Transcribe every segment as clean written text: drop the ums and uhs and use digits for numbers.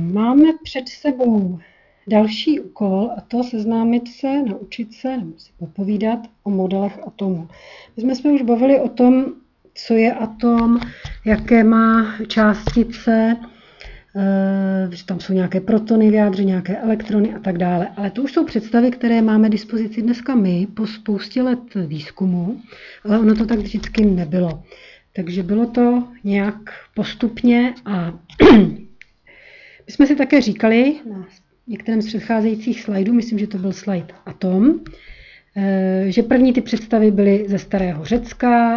Máme před sebou další úkol a to seznámit se, naučit se, nebo si popovídat o modelech atomů. My jsme se už bavili o tom, co je atom, jaké má částice, že tam jsou nějaké protony v jádře, nějaké elektrony a tak dále. Ale to už jsou představy, které máme k dispozici dneska my po spoustě let výzkumu, ale ono to tak vždycky nebylo. Takže bylo to nějak postupně a my jsme si také říkali na některém z předcházejících slajdů, myslím, že to byl slajd Atom, že první ty představy byly ze starého Řecka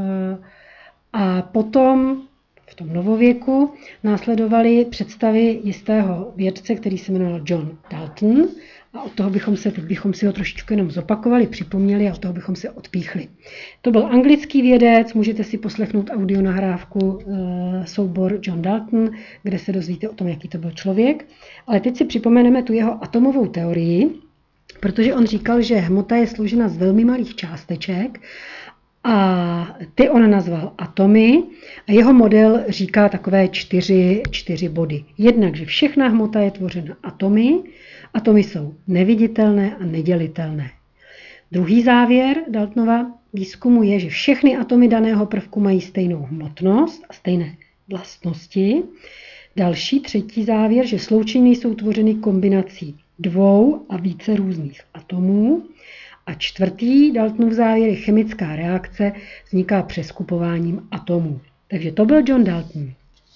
a potom v tom novověku následovaly představy jistého vědce, který se jmenoval John Dalton, a od toho teď bychom si ho trošičku jenom zopakovali, připomněli a od toho bychom se odpíchli. To byl anglický vědec, můžete si poslechnout audionahrávku soubor John Dalton, kde se dozvíte o tom, jaký to byl člověk. Ale teď si připomeneme tu jeho atomovou teorii, protože on říkal, že hmota je složena z velmi malých částeček a ty on nazval atomy a jeho model říká takové čtyři body. Jednak, že všechna hmota je tvořena atomy, atomy jsou neviditelné a nedělitelné. Druhý závěr Daltonova výzkumu je, že všechny atomy daného prvku mají stejnou hmotnost a stejné vlastnosti. Třetí závěr, že sloučeniny jsou tvořeny kombinací dvou a více různých atomů. A čtvrtý Daltonův závěr je chemická reakce, vzniká přeskupováním atomů. Takže to byl John Dalton.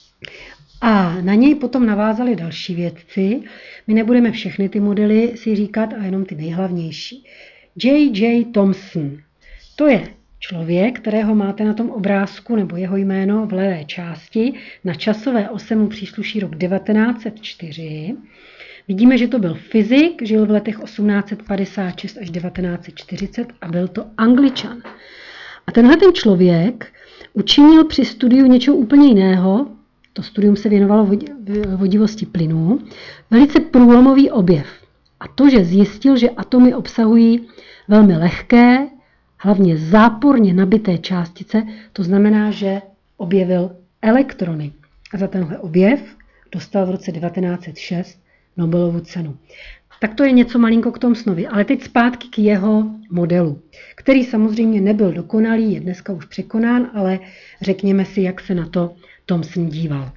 A na něj potom navázali další vědci. My nebudeme všechny ty modely si říkat, a jenom ty nejhlavnější. J.J. Thomson. To je člověk, kterého máte na tom obrázku, nebo jeho jméno v levé části. Na časové ose mu přísluší rok 1904. Vidíme, že to byl fyzik, žil v letech 1856 až 1940 a byl to Angličan. A tenhle ten člověk učinil při studiu něčeho úplně jiného, to studium se věnovalo vodivosti plynů, velice průlomový objev. A to, že zjistil, že atomy obsahují velmi lehké, hlavně záporně nabité částice, to znamená, že objevil elektrony. A za tenhle objev dostal v roce 1906 Nobelovu cenu. Tak to je něco malinko k Thomsonovi, ale teď zpátky k jeho modelu, který samozřejmě nebyl dokonalý, je dneska už překonán, ale řekněme si, jak se na to Thomson díval.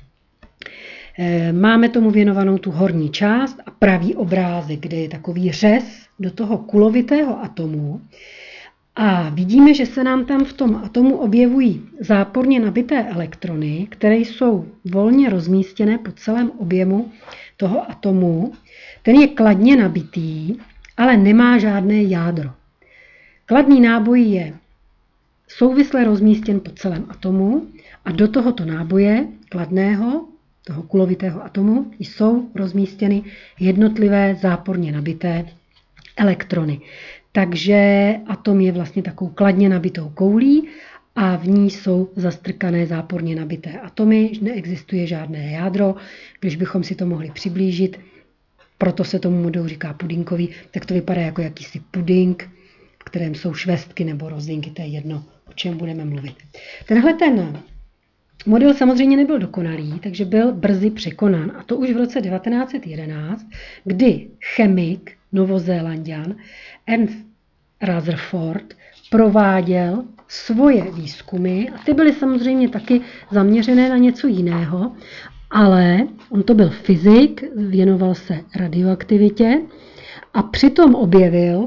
Máme tomu věnovanou tu horní část a pravý obrázek, kde je takový řez do toho kulovitého atomu. A vidíme, že se nám tam v tom atomu objevují záporně nabité elektrony, které jsou volně rozmístěné po celém objemu toho atomu. Ten je kladně nabitý, ale nemá žádné jádro. Kladný náboj je souvisle rozmístěn po celém atomu a do tohoto náboje kladného, toho kulovitého atomu, jsou rozmístěny jednotlivé záporně nabité elektrony. Takže atom je vlastně takovou kladně nabitou koulí a v ní jsou zastrkané záporně nabité atomy, neexistuje žádné jádro. Když bychom si to mohli přiblížit, proto se tomu modelu říká pudinkový, tak to vypadá jako jakýsi puding, v kterém jsou švestky nebo rozinky, to je jedno, o čem budeme mluvit. Tenhle ten model samozřejmě nebyl dokonalý, takže byl brzy překonán. A to už v roce 1911, kdy chemik Novozélanďan Ernst Rutherford prováděl svoje výzkumy a ty byly samozřejmě taky zaměřené na něco jiného, ale on to byl fyzik, věnoval se radioaktivitě a přitom objevil,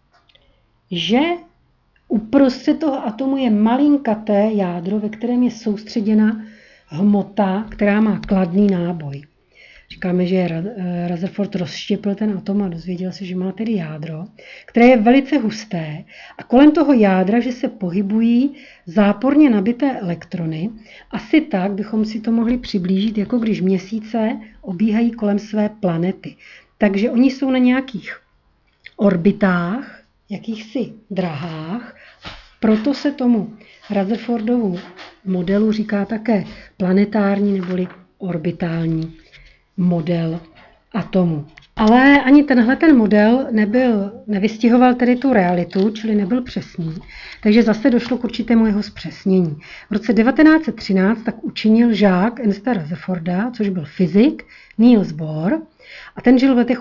že uprostřed toho atomu je malinkaté jádro, ve kterém je soustředěna hmota, která má kladný náboj. Říkáme, že Rutherford rozštěpil ten atom a dozvěděl se, že má tedy jádro, které je velice husté a kolem toho jádra, že se pohybují záporně nabité elektrony. Asi tak bychom si to mohli přiblížit, jako když měsíce obíhají kolem své planety. Takže oni jsou na nějakých orbitách, jakýchsi drahách, proto se tomu Rutherfordovu modelu říká také planetární neboli orbitální model atomu. Ale ani ten model nevystihoval tedy tu realitu, čili nebyl přesný. Takže zase došlo k určitému jeho zpřesnění. V roce 1913 tak učinil žák Ernsta Rutherforda, což byl fyzik, Niels Bohr, a ten žil v letech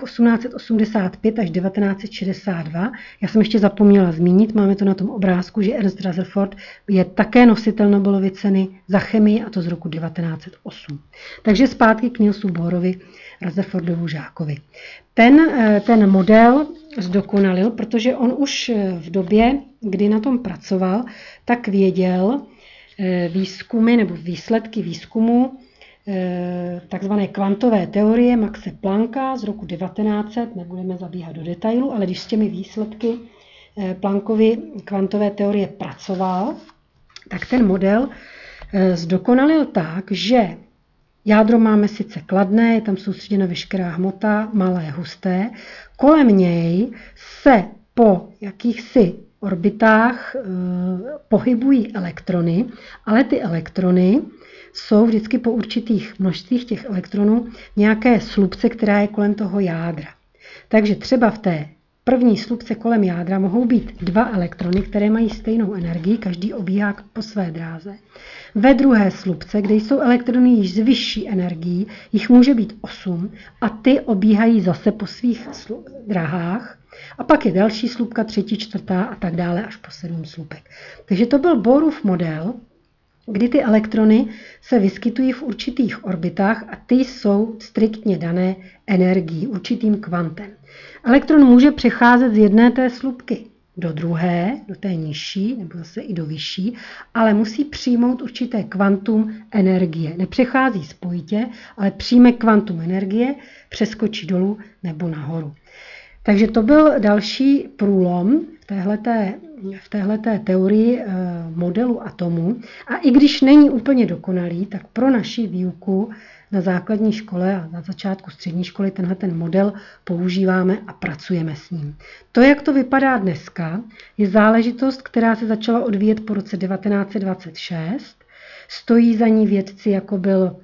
1885 až 1962. Já jsem ještě zapomněla zmínit, máme to na tom obrázku, že Ernst Rutherford je také nositel Nobelovy ceny za chemii, a to z roku 1908. Takže zpátky k Nielsu Bohrovi, Rutherfordovu žákovi. Ten model zdokonalil, protože on už v době, kdy na tom pracoval, tak věděl výzkumy nebo výsledky výzkumu takzvané kvantové teorie Maxe Plancka z roku 1900, nebudeme zabíhat do detailu, ale když s těmi výsledky Planckovy kvantové teorie pracoval, tak ten model zdokonalil tak, že jádro máme sice kladné, je tam soustředěna veškerá hmota, malé, husté, kolem něj se po jakýchsi orbitách pohybují elektrony, ale ty elektrony jsou vždycky po určitých množstvích těch elektronů nějaké slupce, která je kolem toho jádra. Takže třeba v té první slupce kolem jádra mohou být 2 elektrony, které mají stejnou energii, každý obíhá po své dráze. Ve druhé slupce, kde jsou elektrony již s vyšší energií, jich může být 8 a ty obíhají zase po svých dráhách. A pak je další slupka, 3., 4. a tak dále až po 7 slupek. Takže to byl Bohrův model, kdy ty elektrony se vyskytují v určitých orbitách a ty jsou striktně dané energií, určitým kvantem. Elektron může přecházet z jedné té slupky do druhé, do té nižší, nebo zase i do vyšší, ale musí přijmout určité kvantum energie. Nepřechází spojitě, ale přijme kvantum energie, přeskočí dolů nebo nahoru. Takže to byl další průlom v téhleté teorii modelu atomu. A i když není úplně dokonalý, tak pro naši výuku na základní škole a na začátku střední školy ten model používáme a pracujeme s ním. To, jak to vypadá dneska, je záležitost, která se začala odvíjet po roce 1926. Stojí za ní vědci, jako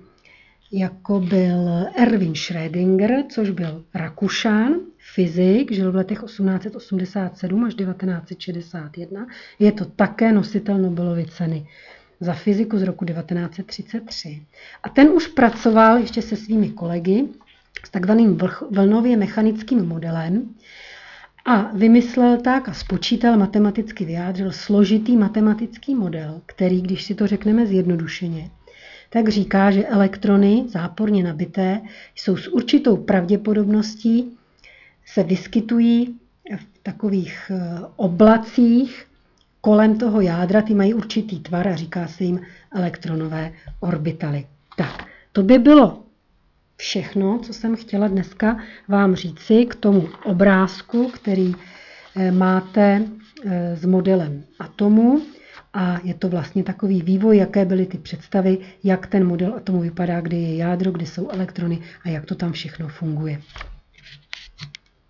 byl Erwin Schrödinger, což byl Rakušan, fyzik, žil v letech 1887 až 1961. Je to také nositel Nobelovy ceny za fyziku z roku 1933. A ten už pracoval ještě se svými kolegy s takzvaným vlnově mechanickým modelem a vymyslel tak a spočítal, matematicky vyjádřil složitý matematický model, který, když si to řekneme zjednodušeně, tak říká, že elektrony záporně nabité jsou s určitou pravděpodobností se vyskytují v takových oblacích kolem toho jádra, ty mají určitý tvar a říká se jim elektronové orbitaly. Tak, to by bylo všechno, co jsem chtěla dneska vám říci k tomu obrázku, který máte s modelem atomu. A je to vlastně takový vývoj, jaké byly ty představy, jak ten model atomu vypadá, kde je jádro, kde jsou elektrony a jak to tam všechno funguje.